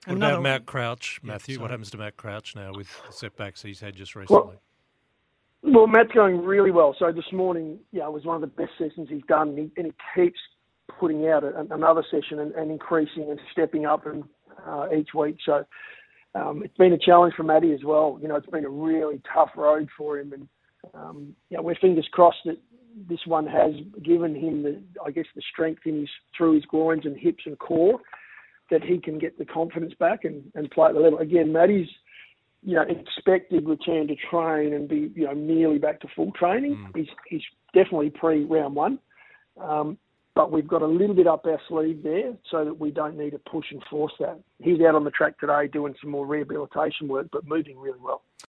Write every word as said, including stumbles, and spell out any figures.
What Another about Matt one. Crouch, Yeah, Matthew? sorry. What happens to Matt Crouch now with the setbacks he's had just Well, recently? well, Matt's going really well. So this morning, yeah, it was one of the best sessions he's done, and he, and he keeps putting out a, another session and, and increasing and stepping up and uh, each week. So um, it's been a challenge for Matty as well. You know, it's been a really tough road for him, and um, you know, we're fingers crossed that this one has given him the, I guess, the strength in his through his groins and hips and core, that he can get the confidence back and, and play at the level. Again, Matty's, you know, expected return to train and be, you know, nearly back to full training. Mm. He's, he's definitely pre-round one. Um, but we've got a little bit up our sleeve there so that we don't need to push and force that. He's out on the track today doing some more rehabilitation work, but moving really well.